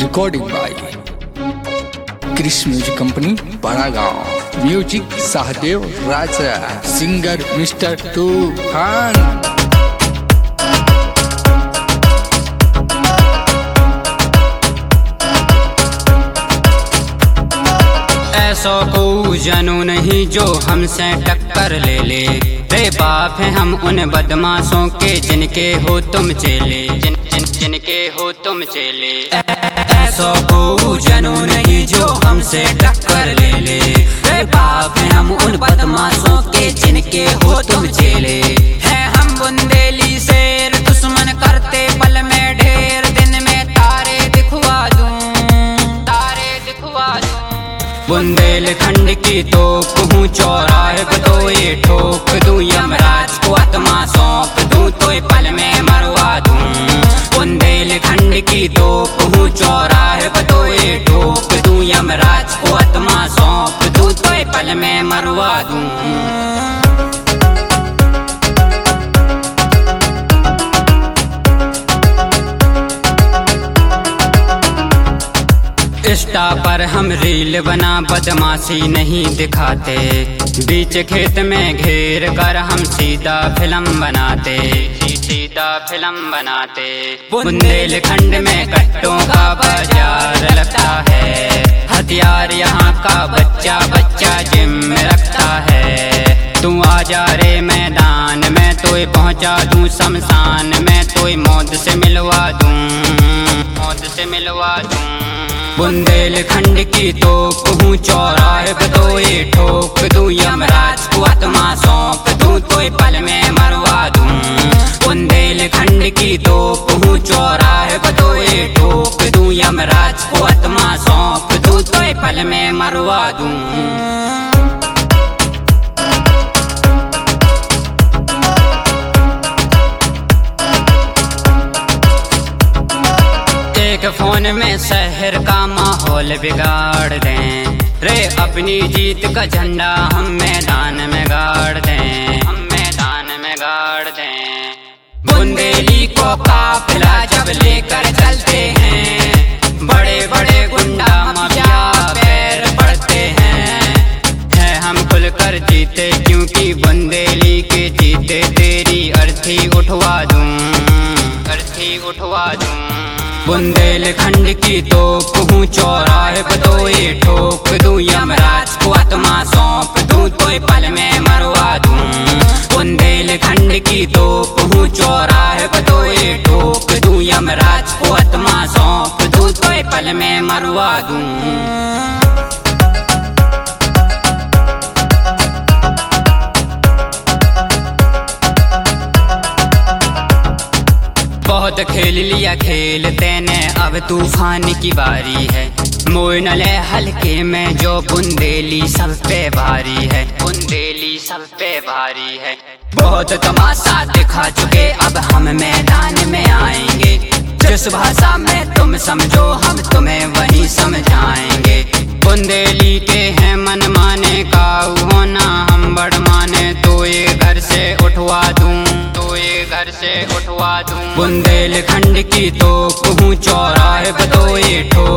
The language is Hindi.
Recording by Krish music company Badagaon. Music Sahdev Raja, singer mister Toofan. ऐसा कोई जनू नहीं जो हमसे टक्कर ले ले। रे बाप है हम उन बदमाशों के जिनके हो तुम चेले, जिनके हो तुम चेले। ऐसा कोई जनू नहीं जो हमसे टक्कर ले ले। रे बाप है हम उन बदमाशों के जिनके हो तुम चेले। है हम बुंदेली शेर, दुश्मन करते पल में ढेर। दिन में तारे दिखवा दूं, तारे दिखवा दूं। बुंदेलखंड की तो कहूँ चौराहे पे तो ये ठोक दूं। यमराज को आत्मा सौंप दूं तो पल में मरवा दूं। बुंदेलखंड की तो कहूँ चौराहे पे तो ये ठोक दूं। यमराज को आत्मा सौंप दूं तो पल में मरवा दूं। इंस्टा पर हम रील बना बदमाशी नहीं दिखाते। बीच खेत में घेर कर हम सीधा फिल्म बनाते, सीधा फिल्म बनाते। बुंदेलखंड में कट्टों का बाजार लगता है। हथियार यहाँ का बच्चा बच्चा जिम में रखता है। तू आ जा रे मैदान में तो पहुँचा दूं शमशान में। तो मौत से मिलवा दूं, मौत से मिलवा दूं। बुंदेलखंड की तो कहूँ चौराहे पे तो ये ठोक दूं। यमराज को आत्मा सौंप दूं तो पल में मरवा दूं। बुंदेलखंड की तो कहूँ चौराहे पे तो ये ठोक दूं। यमराज को आत्मा सौंप दूं तो पल में मरवा दूं। एक फोन में शहर का माहौल बिगाड़ दें। रे अपनी जीत का झंडा हम मैदान में गाड़ दें, हम मैदान में गाड़ दें। बुंदेली को काफिला जब लेकर चलते हैं। बड़े बड़े गुंडा माफिया पैर पड़ते हैं। है हम खुलकर जीते क्योंकि बुंदेली के जीते तेरी अर्थी उठवा दूं, अर्थी उठवा दूं। बुंदेलखंड की तो कहूँ चौराहे पे तो ये ठोक दूं। यमराज को आत्मा सौंप दूं तो पल में मरवा दूं। बुंदेलखंड की तो कहूँ चौराहे पे तो ये ठोक दूं। यमराज को आत्मा सौंप दूं तो पल में मरवा दूं। बहुत खेल लिया खेल तेने, अब तूफान की बारी है। मोइन ले हल्के में जो बुंदेली सब पे भारी है, बुंदेली सब पे भारी है। बहुत तमाशा दिखा चुके अब हम मैदान में आएंगे। जिस भाषा में तुम समझो हम तुम्हें वही समझाएंगे। बुंदेली के हैं मन माने का होना हम बड़ माने तो ये घर से उठवा दूं, तो ये घर से उठवा दूं। बुंदेलखंड की तो कहूँ चौराहे पे तो ये ठोक